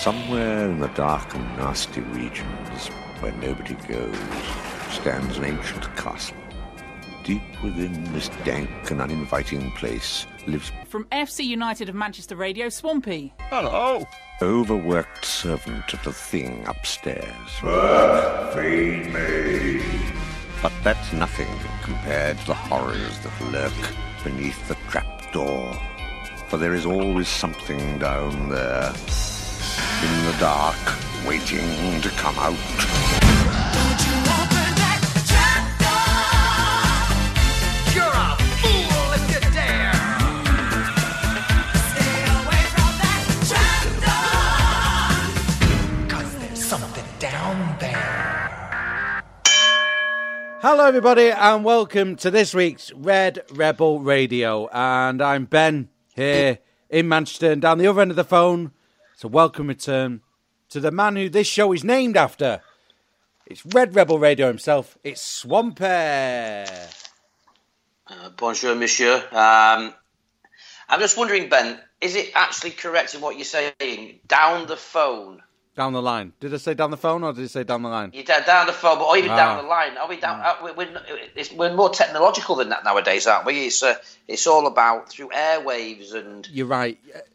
Somewhere in the dark and nasty regions where nobody goes stands an ancient castle. Deep within this dank and uninviting place lives... From FC United of Manchester Radio, Swampy. Hello. Overworked servant of the thing upstairs. Feed me. But that's nothing compared to the horrors that lurk beneath the trapdoor. For there is always something down there, in the dark, waiting to come out. Don't you open that trapdoor? You're a fool if you dare. Stay away from that trapdoor. 'Cause there's something down there. Hello everybody and welcome to this week's Red Rebel Radio. And I'm Ben here in Manchester, and down the other end of the phone, it's a welcome return to the man who this show is named after. It's Red Rebel Radio himself. It's Swampy. Bonjour, monsieur. I'm just wondering, Ben, is it actually correct in what you're saying? Down the phone. Down the line. Did I say down the phone or did I say down the line? You're down the phone, or even down the line. Are we down? We're more technological than that nowadays, aren't we? It's all about through airwaves and You're right.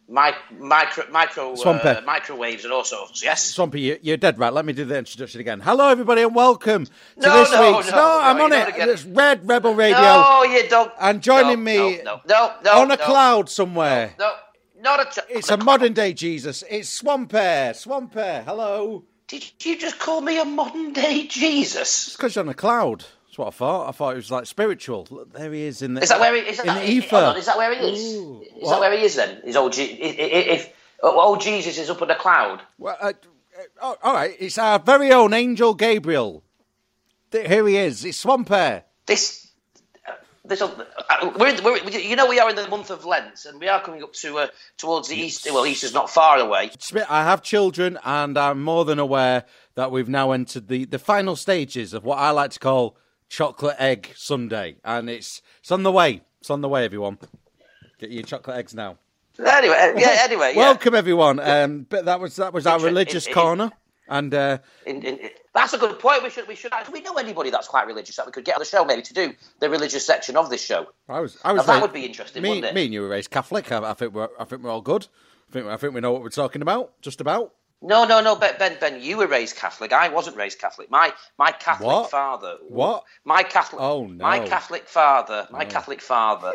microwaves and all sorts. Yes, Swampy, you're dead right. Let me do the introduction again. Hello everybody and welcome to this week's... I'm on it. It's Red Rebel Radio. No, you don't. And joining me on a cloud somewhere. No. It's a modern day Jesus. It's Swampy. Swampy, hello. Did you just call me a modern day Jesus? It's because you're on a cloud. That's what I thought. I thought it was like spiritual. Look, there he is in the... Is that where he is? In the ether. Is that where he is? Ooh, is that where he is then? Is old if old Jesus is up in the cloud? Well, all right. It's our very own Angel Gabriel. Here he is. It's Swampy. We are in the month of Lent, and we are coming up to towards the Easter. Well, Easter's not far away. I have children, and I'm more than aware that we've now entered the final stages of what I like to call Chocolate Egg Sunday, and it's on the way. It's on the way, everyone. Get your chocolate eggs now. Anyway, welcome everyone. But that was our religious corner, and that's a good point. We should. Do we know anybody that's quite religious that we could get on the show maybe to do the religious section of this show? That would be interesting, wouldn't it? Me and you were raised Catholic. I think we're all good. I think we know what we're talking about. Just about. No. Ben, you were raised Catholic. I wasn't raised Catholic. My Catholic father. What? My Catholic. Oh no. My Catholic father. Catholic father.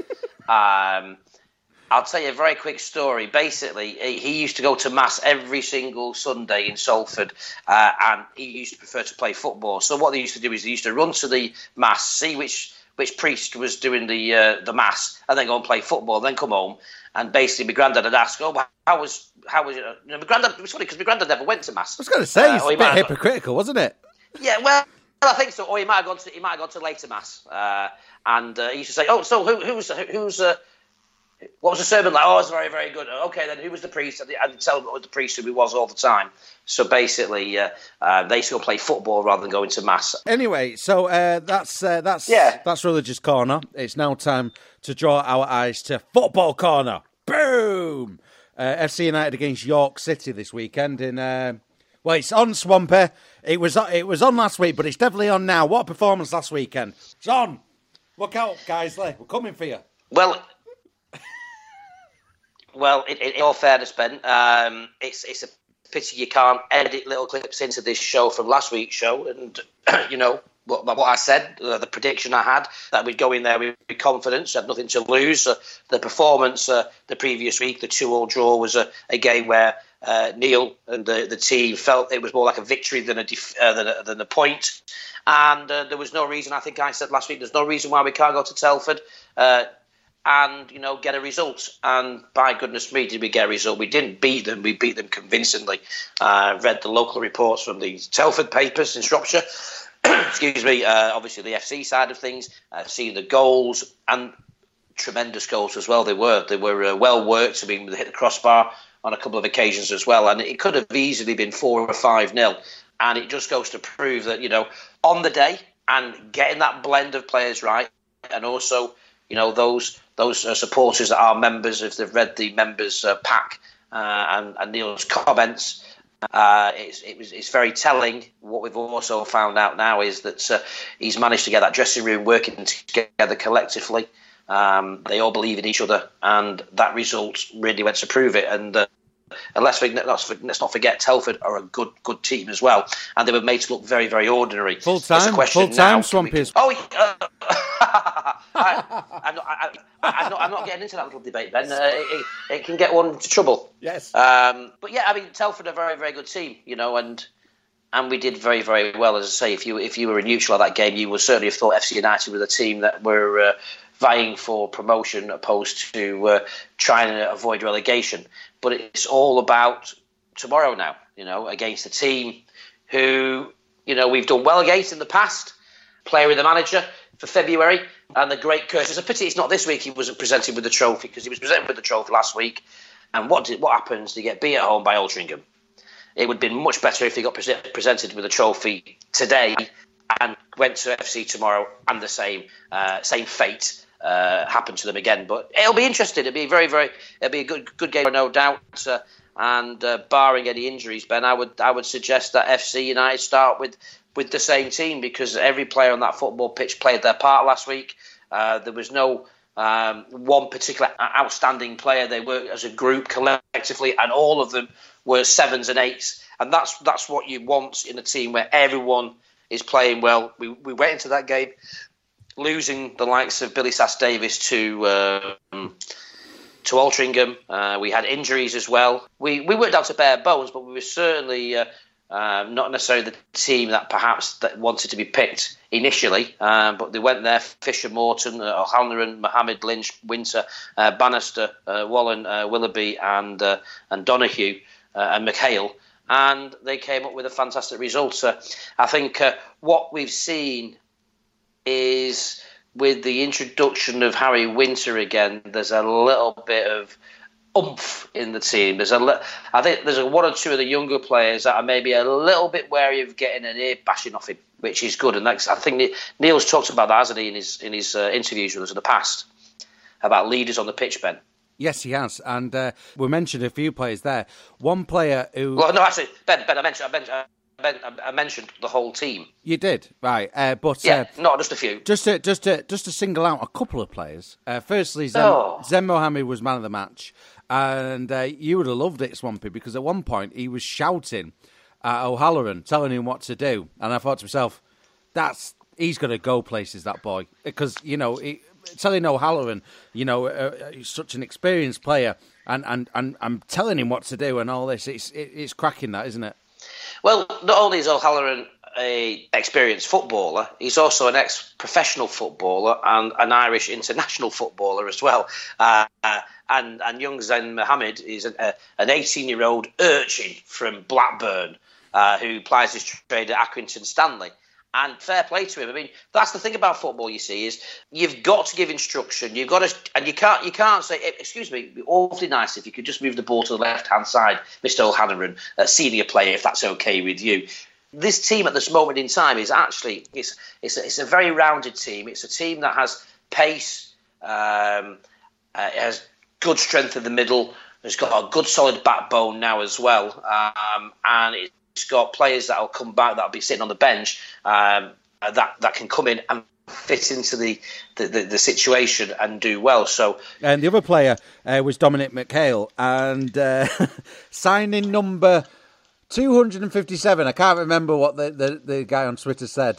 I'll tell you a very quick story. Basically, he used to go to Mass every single Sunday in Salford, and he used to prefer to play football. So what they used to do is they used to run to the Mass, see which priest was doing the Mass, and then go and play football, then come home. And basically, my granddad would ask, "Oh, how was it?" My granddad, it was funny because my granddad never went to Mass. I was going to say, it's a bit hypocritical, wasn't it? Yeah, well, I think so. Or he might have gone to later Mass, and he used to say, "Oh, so who's what was the sermon like?" "Oh, it's very, very good." "Okay, then who was the priest?" And tell them what the priest who he was all the time. So basically, they used to go play football rather than going to Mass. Anyway, so that's religious corner. It's now time to draw our eyes to football corner. Boom! FC United against York City this weekend. It's on Swampy. It was on last week, but it's definitely on now. What a performance last weekend! It's on. Look out, guys! We're coming for you. Well, in all fairness, Ben, it's a pity you can't edit little clips into this show from last week's show. And, what I said, the prediction I had, that we'd go in there with confidence, had nothing to lose. The performance the previous week, the 2-2 draw, was a game where Neil and the team felt it was more like a victory than a point. And there was no reason, I think I said last week, there's no reason why we can't go to Telford and get a result. And by goodness me, did we get a result? We didn't beat them. We beat them convincingly. Read the local reports from the Telford papers in Shropshire. Excuse me. Obviously, the FC side of things. Seeing the goals, and tremendous goals as well. They were well worked. I mean, they hit the crossbar on a couple of occasions as well. And it could have easily been 4 or 5-0. And it just goes to prove that, on the day and getting that blend of players right, and also, those supporters that are members, if they've read the members pack and Neil's comments, It's very telling. What we've also found out now is that he's managed to get that dressing room working together collectively. They all believe in each other, and that result really went to prove it. And let's not forget, Telford are a good team as well, and they were made to look very, very ordinary. Full time, Swampy. I'm not getting into that little debate, Ben. It can get one into trouble. Yes. But yeah, I mean, Telford are a very, very good team, and we did very, very well. As I say, if you were a neutral at that game, you would certainly have thought FC United were a team that were vying for promotion, opposed to trying to avoid relegation. But it's all about tomorrow now, against a team who, we've done well against in the past. Player of the manager for February, and the great curse. It's a pity it's not this week. He wasn't presented with the trophy, because he was presented with the trophy last week. And what happens? They get beat at home by Altrincham. It would have been much better if he got presented with a trophy today and went to FC tomorrow, and the same fate happened to them again. But it'll be interesting. It'll be it'll be a good game, no doubt. And barring any injuries, Ben, I would suggest that FC United start with the same team, because every player on that football pitch played their part last week. There was no one particular outstanding player. They worked as a group collectively, and all of them were 7s and 8s. And that's what you want in a team where everyone is playing well. We went into that game losing the likes of Billy Sass-Davis to Altrincham. We had injuries as well. We worked out to bare bones, but we were certainly not necessarily the team that perhaps that wanted to be picked initially, but they went there. Fisher, Morton, O'Halloran, Mohammed, Lynch, Winter, Bannister, Wallen, Willoughby, and Donoghue, and McHale, and they came up with a fantastic result. I think what we've seen is, with the introduction of Harry Winter again, there's a little bit of oomph in the team. I think there's one or two of the younger players that are maybe a little bit wary of getting an ear bashing off him, which is good. And I think Neil's talked about that, hasn't he, in his interviews with us in the past, about leaders on the pitch, Ben. Yes, he has, and we mentioned a few players there. One player who... Well, no, actually, Ben, I mentioned the whole team. You did, right? But not just a few. Just to single out a couple of players. Firstly, Zen Mohammed was man of the match, and you would have loved it, Swampy, because at one point he was shouting at O'Halloran, telling him what to do, and I thought to myself, he's going to go places, that boy, because telling O'Halloran, he's such an experienced player, and I'm telling him what to do and all this. It's cracking, that, isn't it? Well, not only is O'Halloran an experienced footballer, he's also an ex-professional footballer and an Irish international footballer as well. And young Zen Mohammed is an 18-year-old urchin from Blackburn who plies his trade at Accrington Stanley. And fair play to him. I mean, that's the thing about football, you see, is you've got to give instruction. You've got to, and you can't say, excuse me, it'd be awfully nice if you could just move the ball to the left-hand side, Mr. O'Halloran, senior player, if that's okay with you. This team at this moment in time is actually, it's a very rounded team. It's a team that has pace, it has good strength in the middle, it's got a good solid backbone now as well, and it's got players that will come back, that will be sitting on the bench, that can come in and fit into the situation and do well. So, and the other player was Dominic McHale, and signing number 257. I can't remember what the guy on Twitter said,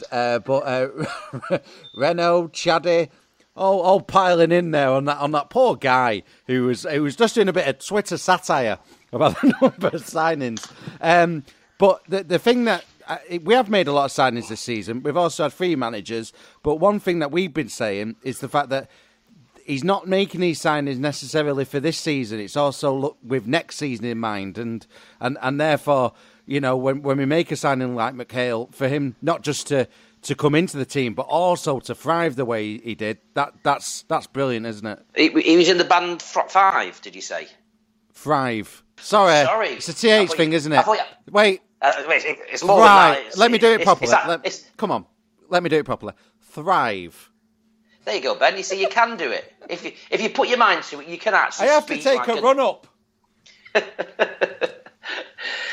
but Renault, Chaddy, all piling in there on that poor guy who was just doing a bit of Twitter satire about the number of signings. But the thing that we have made a lot of signings this season. We've also had 3 managers. But one thing that we've been saying is the fact that he's not making these signings necessarily for this season. It's also with next season in mind. And therefore, when we make a signing like McHale, for him not just to come into the team, but also to thrive the way he did, that's brilliant, isn't it? He was in the band 5, did you say? Thrive. Sorry. It's a TH thing, isn't it? Wait. It's more right. than that. Let me do it properly. Come on. Let me do it properly. Thrive. There you go, Ben. You see, you can do it. If you put your mind to it, you can actually. I have to take a run up.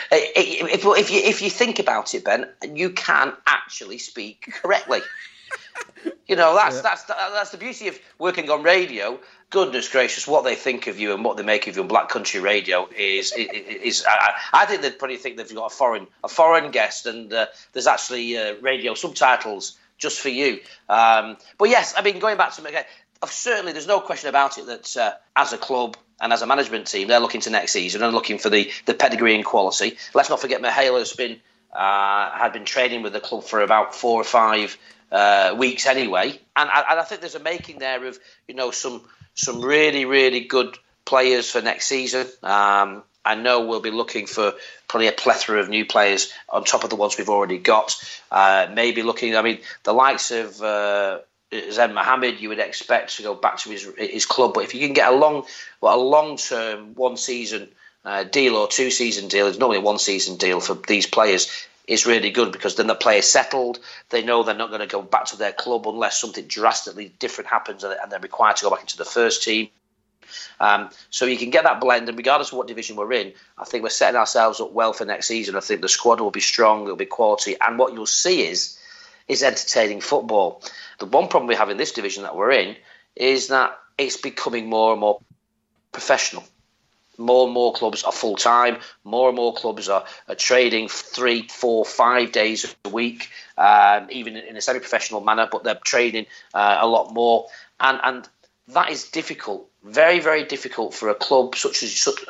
if you think about it, Ben, you can actually speak correctly. That's the beauty of working on radio. Goodness gracious, what they think of you and what they make of you on Black Country Radio is I think they probably think they've got a foreign guest, and there's actually radio subtitles just for you. But yes, I mean, going back to again, certainly there's no question about it that as a club and as a management team, they're looking to next season and looking for the pedigree and quality. Let's not forget Mihaela had been training with the club for about 4 or 5 weeks anyway, and I think there's a making there of some really, really good players for next season. I know we'll be looking for probably a plethora of new players on top of the ones we've already got. Maybe looking, I mean, the likes of Zain Mohammed, you would expect to go back to his club, but if you can get a long-term 1-season deal or 2-season deal, it's normally a 1-season deal for these players. Is really good because then the player's settled. They know they're not going to go back to their club unless something drastically different happens and they're required to go back into the first team. So you can get that blend, and regardless of what division we're in, I think we're setting ourselves up well for next season. I think the squad will be strong, it'll be quality, and what you'll see is entertaining football. The one problem we have in this division that we're in is that it's becoming more and more professional. More and more clubs are full-time. More and more clubs are trading 3, 4, 5 days a week, even in a semi-professional manner, but they're trading a lot more. And that is difficult, very, very difficult for a club such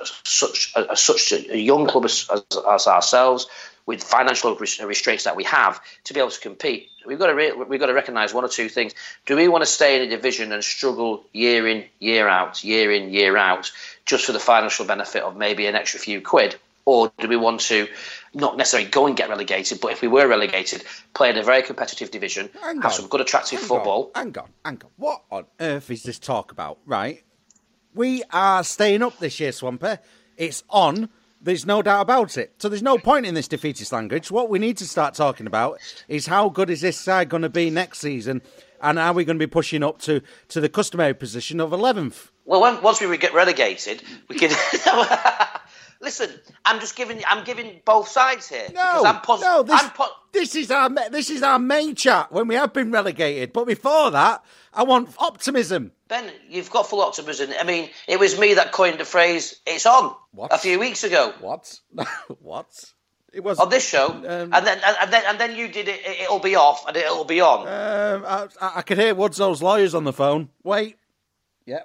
a young club as ourselves, with financial restraints that we have, to be able to compete. We've got to recognise one or two things. Do we want to stay in a division and struggle year in, year out, just for the financial benefit of maybe an extra few quid? Or do we want to not necessarily go and get relegated, but if we were relegated, play in a very competitive division, have some good attractive football? Hang on. What on earth is this talk about, right? We are staying up this year, Swampy. It's on. There's no doubt about it. So there's no point in this defeatist language. What we need to start talking about is how good is this side going to be next season, and are we going to be pushing up to the customary position of 11th? Well, once we get relegated, we can... Listen, I'm giving both sides here. This is our main chat when we have been relegated. But before that, I want optimism. Ben, you've got full optimism. I mean, it was me that coined the phrase "it's on" a few weeks ago. What? It was on this show, and then you did it. It'll be off, and it'll be on. I could hear Woodzo's lawyers on the phone. Wait. Yep.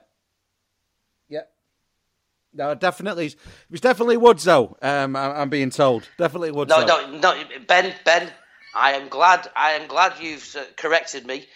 No, definitely. It was definitely Woodzoe. I'm being told. Definitely Woodzoe. No. Ben. I am glad you've corrected me.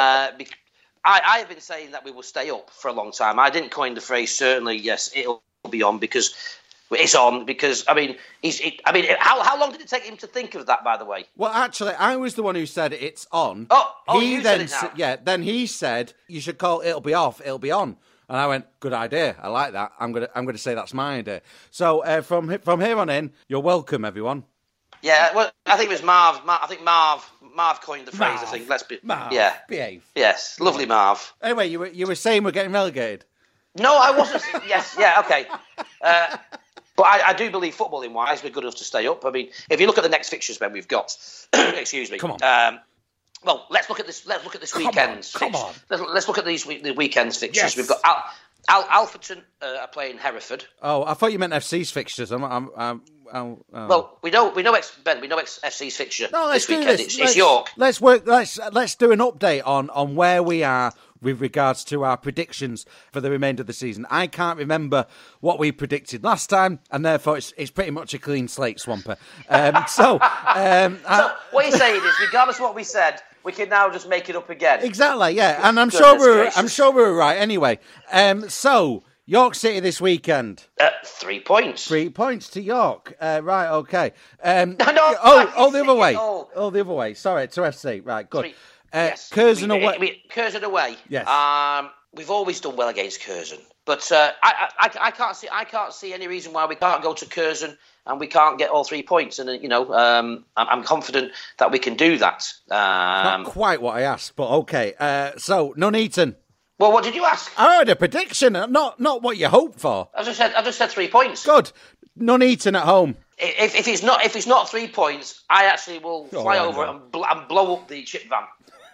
I have been saying that we will stay up for a long time. I didn't coin the phrase. Certainly, yes, it'll be on because it's on. Because how long did it take him to think of that? By the way. Well, actually, I was the one who said it's on. You said it now. Yeah. Then he said you should call it'll be off. It'll be on. And I went, good idea. I like that. I'm gonna say that's my idea. So from here on in, you're welcome, everyone. Yeah, well, I think it was Marv. I think Marv coined the phrase. Marv, yeah, behave. Yes, lovely Marv. Anyway, you were saying we're getting relegated. No, I wasn't. Yes, yeah, okay. But I do believe footballing wise, we're good enough to stay up. I mean, if you look at the next fixtures, Ben, we've got. Excuse me. Come on. Well, let's look at this. Let's look at this weekend's. Come on. Let's look at the weekend's fixtures. Yes. We've got Alfreton are playing Hereford. Oh, I thought you meant FC's fixtures. Well, we know FC's fixture this weekend. It's York. Let's do an update on where we are with regards to our predictions for the remainder of the season. I can't remember what we predicted last time, and therefore it's pretty much a clean slate, Swamper. So what you're saying is, regardless of what we said, we can now just make it up again. Exactly, yeah, and I'm sure we were right anyway. So York City this weekend. 3 points. 3 points to York. Right, okay. The other way. Oh, the other way. Sorry, to FC. Right, good. Yes. Curzon away. Curzon away. Yes. We've always done well against Curzon, but I can't see any reason why we can't go to Curzon and we can't get all 3 points. And I'm confident that we can do that. Not quite what I asked, but okay. So Nuneaton. Well, what did you ask? I heard a prediction, not what you hoped for. I just said 3 points. Good. Nuneaton at home. If it's not 3 points, I actually will fly over and blow up the chip van.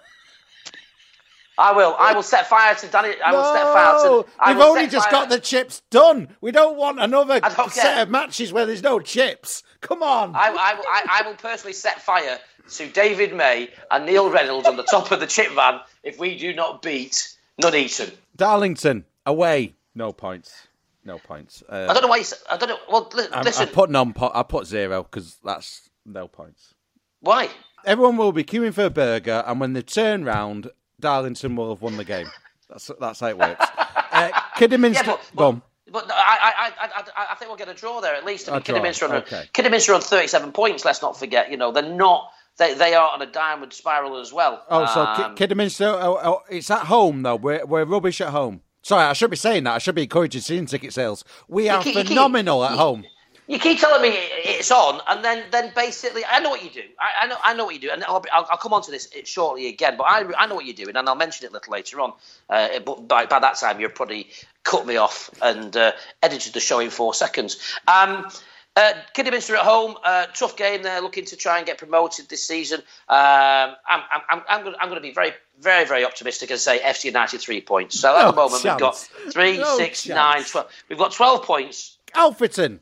I will set fire to Danny. We've only just got the chips done. We don't want another set of matches where there's no chips. Come on. I will personally set fire to David May and Neil Reynolds on the top of the chip van if we do not beat Nuneaton. Darlington away. No points. I don't know why. I don't know. Well, listen. I put 0 because that's no points. Why? Everyone will be queuing for a burger, and when they turn round, Darlington will have won the game. That's how it works. Kidderminster. But I think we'll get a draw there at least. I mean, Kidderminster on 37 points. Let's not forget. They're not. They are on a downward spiral as well. So Kidderminster. It's at home though. We're rubbish at home. Sorry, I should be saying that. I should be encouraging season ticket sales. We are phenomenal at home. You keep telling me it's on, and then basically, I know what you do. I know what you do, and I'll come on to this shortly again. But I know what you're doing, and I'll mention it a little later on. But by that time, you'll probably cut me off and edited the show in 4 seconds. Kidderminster at home, tough game. They're looking to try and get promoted this season. I'm going to be very, very, very optimistic and say FC United 3 points. So at the moment we've got 3, 6, 9, 12. We've got 12 points. Alfreton.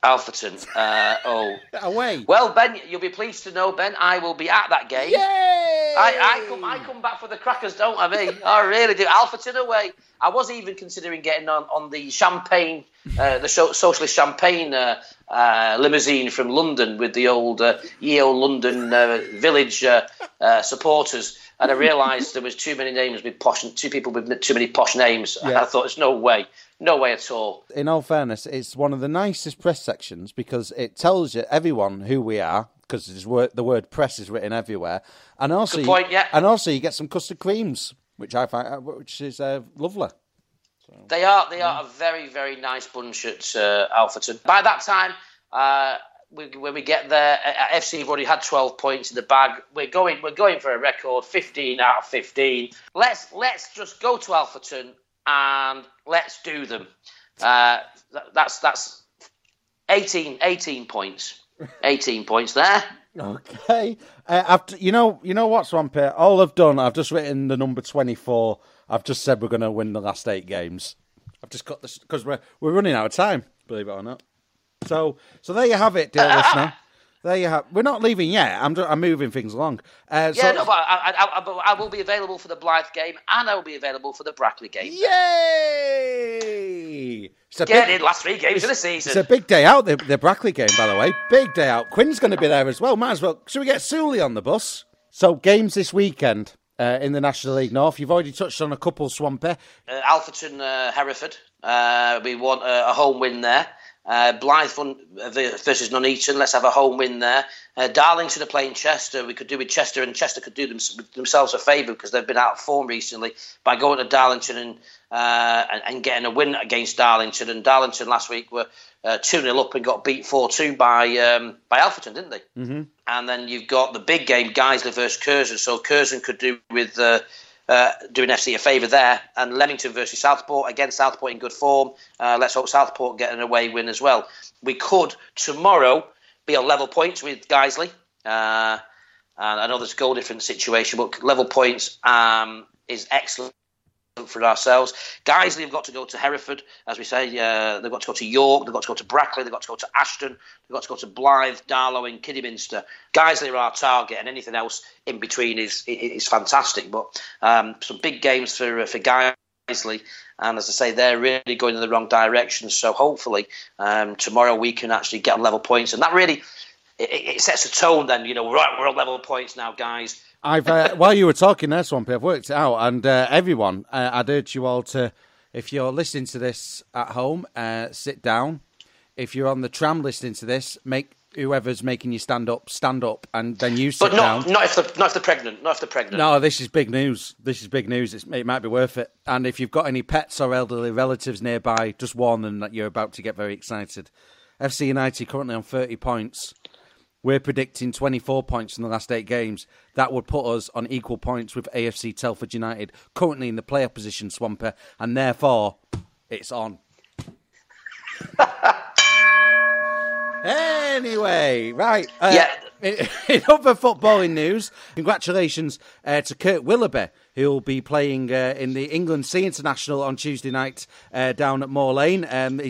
Away. Well, Ben, you'll be pleased to know, Ben, I will be at that game. Yay! I come back for the crackers, don't I? I really do. Alfreton away. I was even considering getting on the champagne, the socialist champagne limousine from London with the old EO London village supporters, and I realised there was too many names with two people with too many posh names. Yeah. And I thought, there's no way at all. In all fairness, it's one of the nicest press sections because it tells you everyone who we are, because the word press is written everywhere, and also and also you get some custard creams, which I find is lovely. So, they are a very, very nice bunch at Alfreton. By that time, when we get there, FC have already had 12 points in the bag. We're going for a record 15 out of 15. Let's just go to Alfreton and let's do them. That's 18 points. 18 points there. Okay. You know what, Swampy? All I've done, I've just written the number 24. I've just said we're going to win the last 8 games. I've just got this because we're running out of time, believe it or not. So there you have it, dear listener. There you have. We're not leaving yet. I'm moving things along. But I will be available for the Blythe game, and I will be available for the Brackley game. Yay! Last 3 games of the season. It's a big day out, the Brackley game, by the way. Big day out. Quinn's going to be there as well. Might as well. Should we get Sully on the bus? So games this weekend in the National League North. You've already touched on a couple, Swampy. Alfreton, Hereford. We want a home win there. Blythe versus Nuneaton. Let's have a home win there. Darlington are playing Chester. We could do with Chester, and Chester could do themselves a favour because they've been out of form recently by going to Darlington and getting a win against Darlington. And Darlington last week were 2-0 up and got beat 4-2 by Alfreton, didn't they? Mm-hmm. And then you've got the big game, Guiseley versus Curzon. So Curzon could do with doing FC a favour there. And Leamington versus Southport. Again, Southport in good form. Let's hope Southport get an away win as well. We could tomorrow be on level points with Guiseley. And I know there's a goal difference situation, but level points is excellent for ourselves. Guiseley have got to go to Hereford, as we say. They've got to go to York. They've got to go to Brackley. They've got to go to Ashton. They've got to go to Blythe, Darlow, and Kidderminster. Guiseley are our target, and anything else in between is fantastic. But some big games for Guiseley, and as I say, they're really going in the wrong direction. So hopefully tomorrow we can actually get on level points, and that really it sets a tone. Then we're on level points now, guys. While you were talking there, Swampy, I've worked it out, and everyone, I'd urge you all to, if you're listening to this at home, sit down. If you're on the tram listening to this, make whoever's making you stand up, and then you sit down. Not if they're pregnant. No, this is big news. It might be worth it. And if you've got any pets or elderly relatives nearby, just warn them that you're about to get very excited. FC United currently on 30 points. We're predicting 24 points in the last 8 games. That would put us on equal points with AFC Telford United, currently in the playoff position, Swampy, and therefore, it's on. Anyway, right. In other footballing news, congratulations to Kurt Willoughby, who will be playing in the England C International on Tuesday night down at Moor Lane.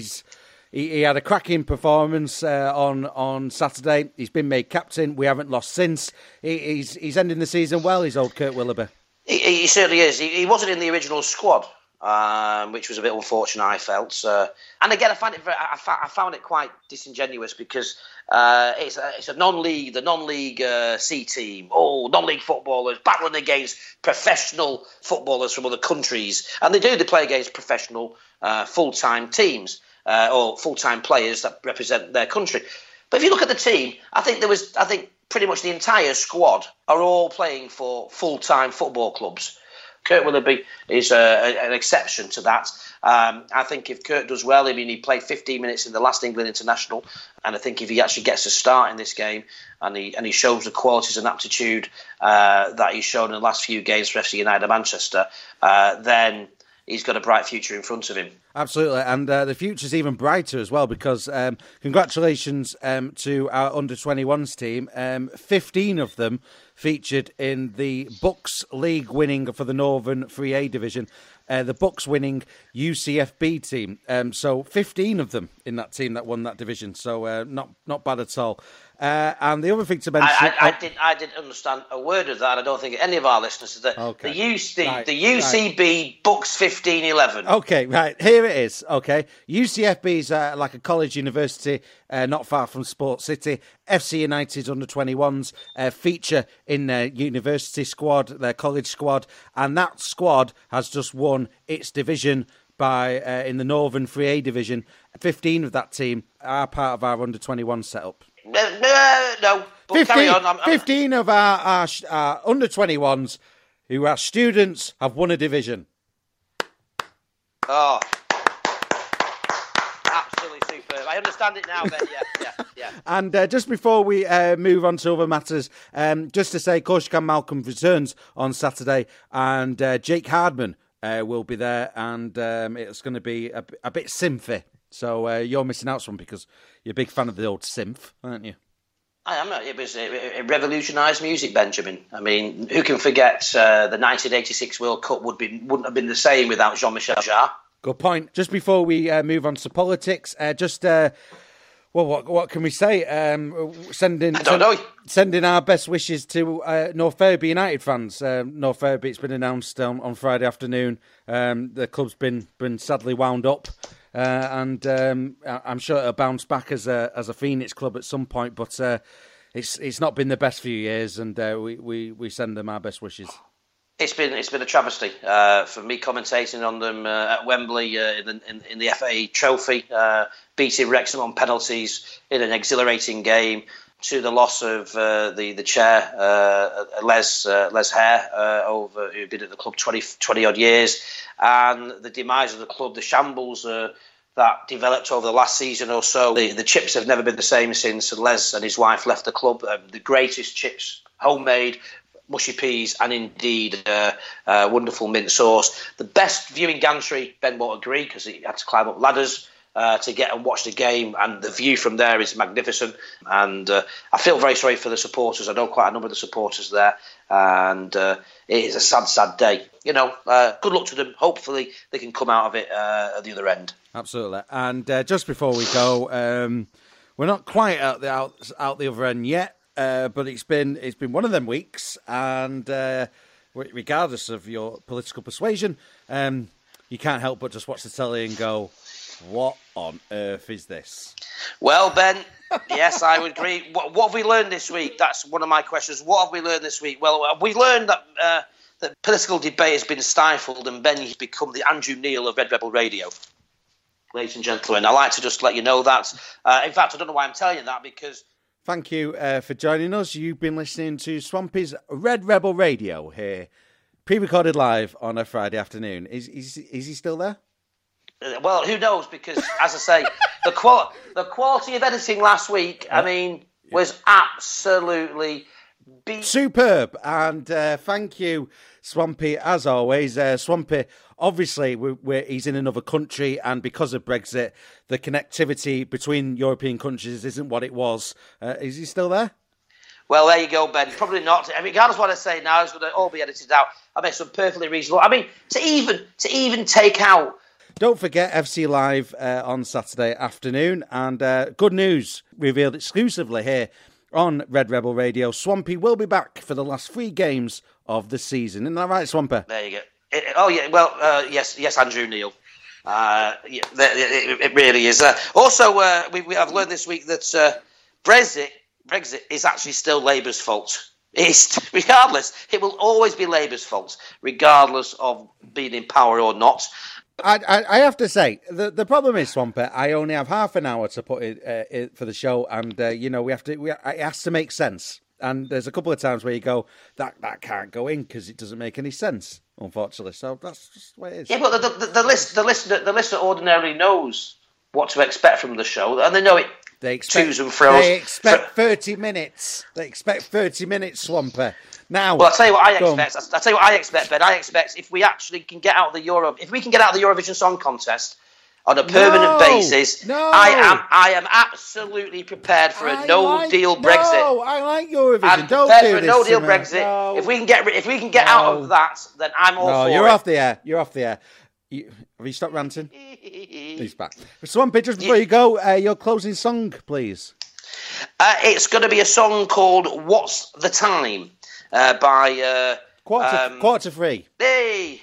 He had a cracking performance on Saturday. He's been made captain. We haven't lost since. He's ending the season well, he's old Kurt Willoughby. He certainly is. He wasn't in the original squad, which was a bit unfortunate, I felt. And again, I found it quite disingenuous because it's a non-league, the non-league C team, non-league footballers battling against professional footballers from other countries. And they play against professional full-time teams or full-time players that represent their country. But if you look at the team, I think pretty much the entire squad are all playing for full-time football clubs. Kurt Willoughby is an exception to that. I think if Kurt does well, he played 15 minutes in the last England International, and I think if he actually gets a start in this game and he shows the qualities and aptitude that he's shown in the last few games for FC United Manchester, then he's got a bright future in front of him. Absolutely, and the future's even brighter as well because congratulations to our under-21s team. 15 of them featured in the Bucks League winning for the Northern 3A division, the Bucks winning UCFB team. So 15 of them in that team that won that division, so not bad at all. And the other thing to mention... I didn't understand a word of that. I don't think any of our listeners did. Okay. The UCB Bucks 15-11. Okay, right. Here it is. Okay. UCFB is like a college university not far from Sport City. FC United's under-21s feature in their university squad, their college squad, and that squad has just won its division in the Northern 3A division. 15 of that team are part of our under-21 setup. No. 15 of our under-21s who are students have won a division. Oh, absolutely superb. I understand it now, Ben. Yeah. And just before we move on to other matters, just to say, Corsican Malcolm returns on Saturday, and Jake Hardman will be there, and it's going to be a bit synthy. So you're missing out on because you're a big fan of the old synth, aren't you? I am. It revolutionised music, Benjamin. I mean, who can forget the 1986 World Cup wouldn't have been the same without Jean-Michel Jarre. Good point. Just before we move on to politics, what can we say? Sending our best wishes to North Ferriby United fans. North Ferriby, it's been announced on Friday afternoon. The club's been sadly wound up. And I'm sure it'll bounce back as a Phoenix club at some point, but it's not been the best few years, and we send them our best wishes. It's been a travesty for me commentating on them at Wembley in the FA Trophy, beating Wrexham on penalties in an exhilarating game, to the loss of the chair, Les Hare, who'd been at the club 20 odd years, and the demise of the club, the shambles that developed over the last season or so. The chips have never been the same since Les and his wife left the club. The greatest chips, homemade, mushy peas, and indeed wonderful mint sauce. The best viewing gantry, Ben won't agree, because he had to climb up ladders to get and watch the game, and the view from there is magnificent. And I feel very sorry for the supporters. I know quite a number of the supporters there, and it is a sad day. Good luck to them. Hopefully they can come out of it at the other end. Absolutely. And just before we go, we're not quite out the other end yet. But it's been one of them weeks, and regardless of your political persuasion, you can't help but just watch the telly and go, "What on earth is this?" Well, Ben, yes, I would agree. What have we learned this week? That's one of my questions. What have we learned this week? Well, we learned that political debate has been stifled, and Ben has become the Andrew Neil of Red Rebel Radio. Ladies and gentlemen, I'd like to just let you know that. In fact, I don't know why I'm telling you that, because... Thank you for joining us. You've been listening to Swampy's Red Rebel Radio here, pre-recorded live on a Friday afternoon. Is he still there? Well, who knows? Because, as I say, the quality of editing last week, was absolutely superb. And thank you, Swampy, as always. Swampy Obviously, he's in another country, and because of Brexit, the connectivity between European countries isn't what it was. Is he still there? Well, there you go, Ben. Probably not. I mean, regardless of what I say now, it's going to all be edited out. I make some perfectly reasonable. I mean, to even take out. Don't forget FC Live on Saturday afternoon, and good news revealed exclusively here on Red Rebel Radio. Swampy will be back for the last 3 games of the season. Isn't that right, Swampy? There you go. Yes, Andrew Neil. It really is. Also, we have learned this week that Brexit is actually still Labour's fault. Regardless, it will always be Labour's fault, regardless of being in power or not. I have to say, the problem is, Swampy, I only have half an hour to put it for the show, and it has to make sense. And there's a couple of times where you go, that can't go in because it doesn't make any sense, unfortunately. So that's just the way it is. Yeah, but the listener ordinarily knows what to expect from the show, and they know it. They expect 30 minutes. They expect 30 minutes, Swampy. Now, well, I'll tell you what I expect. Ben. I expect if we actually can get out of the Eurovision Song Contest on a permanent basis, I am absolutely prepared for a no-deal Brexit. No, I like Eurovision. I'm prepared for a no-deal Brexit. No. If we can get out of that, then I'm all for it. You're off the air. Have you stopped ranting? He's back. Swampy, just before you go, your closing song, please. It's going to be a song called "What's the Time" by Quarter to Three. Hey.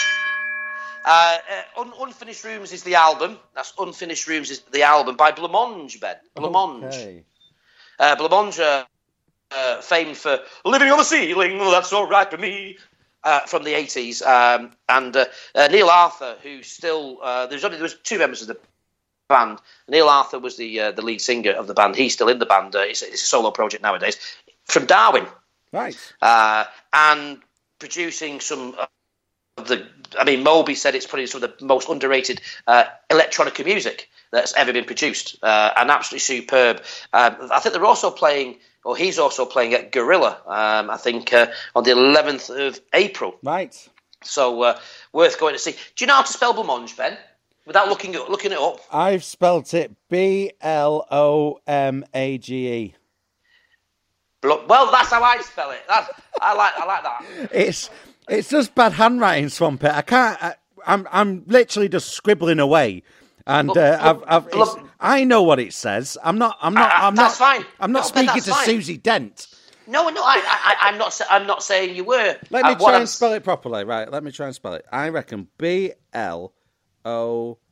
Unfinished Rooms is the album. That's Unfinished Rooms is the album by Blancmange, Ben. Blancmange. Okay. Blancmange, famed for "Living on the Ceiling, That's All Right for Me," from the 80s, and Neil Arthur, who's still there was 2 members of the band. Neil Arthur was the lead singer of the band. He's still in the band. It's a solo project nowadays from Darwin. Right. And producing some. Moby said it's probably some of the most underrated electronica music that's ever been produced, and absolutely superb. I think they're also playing, or he's also playing at Gorilla. I think on the 11th of April. Right. So worth going to see. Do you know how to spell Blancmange, Ben? Without looking it up. I've spelt it Blomage. Well, that's how I spell it. I like that. It's just bad handwriting, Swampy. I can't. I'm literally just scribbling away, and I know what it says. I'm not. That's fine. I'm not speaking to Susie Dent. No, I'm not. I'm not saying you were. Let me try and spell it properly. Right. Let me try and spell it. I reckon Blomnmage.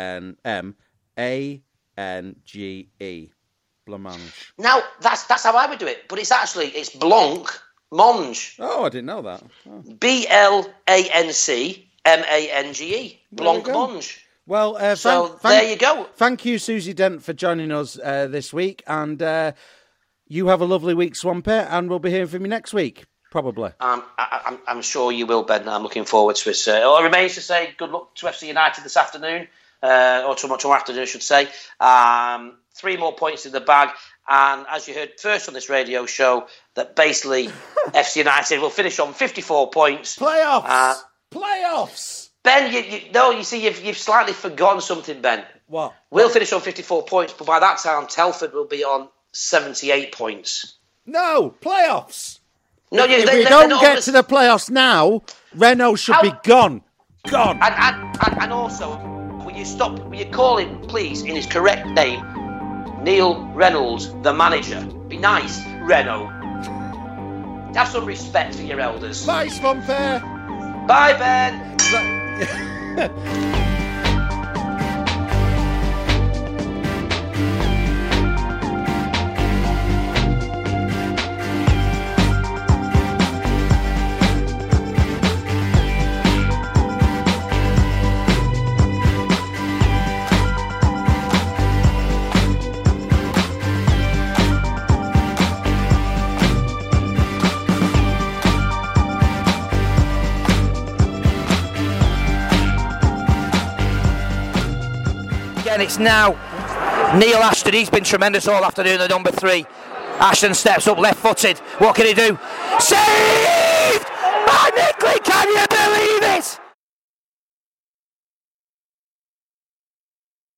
Blancmange. Now that's how I would do it, but it's Blancmange. Oh, I didn't know that. Oh. Blancmange. Blancmange. Well, there you go. Thank you, Susie Dent, for joining us this week, and you have a lovely week, Swampy, and we'll be hearing from you next week, probably. I'm sure you will, Ben. I'm looking forward to it. It remains to say good luck to FC United this afternoon, or tomorrow afternoon, I should say. 3 more points in the bag. And as you heard first on this radio show, that basically FC United will finish on 54 points. Playoffs! Ben, you see, you've slightly forgotten something, Ben. What? We'll finish on 54 points, but by that time, Telford will be on 78 points. No, playoffs! No, if we don't get to the playoffs now, Renault should be gone. Gone. And also, will you call him, please, in his correct name, Neil Reynolds, the manager? Be nice, Renault. Have some respect for your elders. Bye, Swampy. Bye, Ben. It's now Neil Ashton. He's been tremendous all afternoon, the number 3. Ashton steps up left-footed. What can he do? Saved by Nickley! Can you believe it?